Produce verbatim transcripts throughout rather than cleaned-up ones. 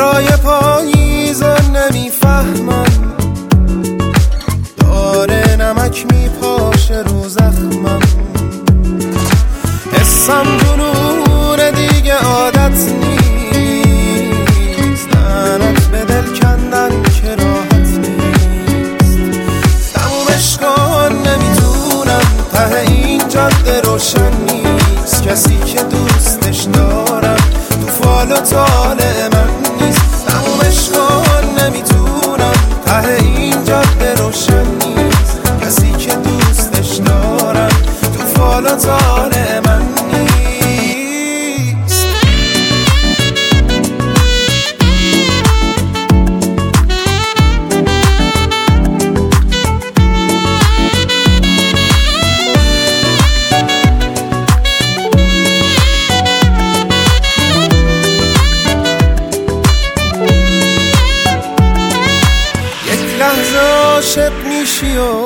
عطرای پاییز رو نمیفهمم، داره نمک میپاشه رو زخمم. حسم جنون دیگه عادت نیست، لعنت به دل کندن که راحت نیست. تمومش کن نمیتونم، ته این جاده روشن نیست. کسی که دوستش دارم تو فال و طالع من نیست. تمومش کن نمیتونم، ته این جاده روشن نیست. کسی که دوستش دارم تو فال و طالع من نیست. عاشق میشی و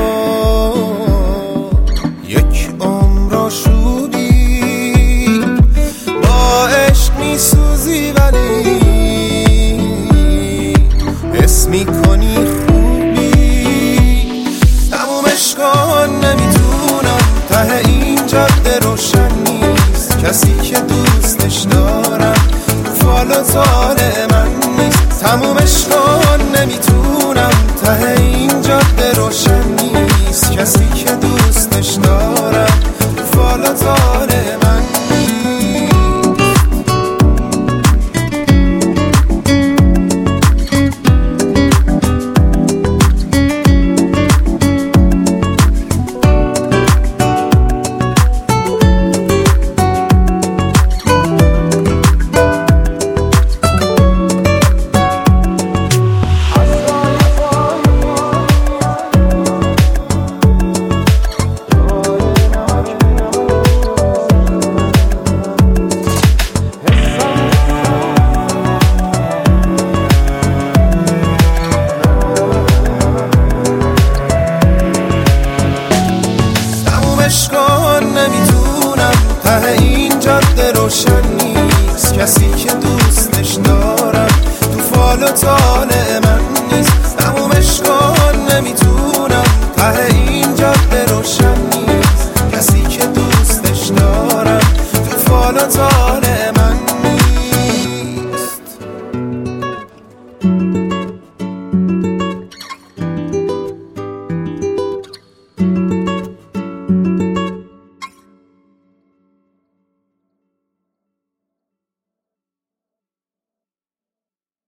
یک عمر آشوبی، با عشق میسوزی ولی حس میکنی خوبی. تمومش کن نمیتونم، ته این جاده روشن نیست. کسی که دوستش دارم تو فال و طالع من نیست. تمومش کن نمیتونم، ته این جاده روشن نیست. کسی که دوستش دارم تو فال و طالع من نیست. نمیتونم، ته این جاده روشن نیست. کسی که دوستش دارم تو فال و طالع من نیست. تمومش کن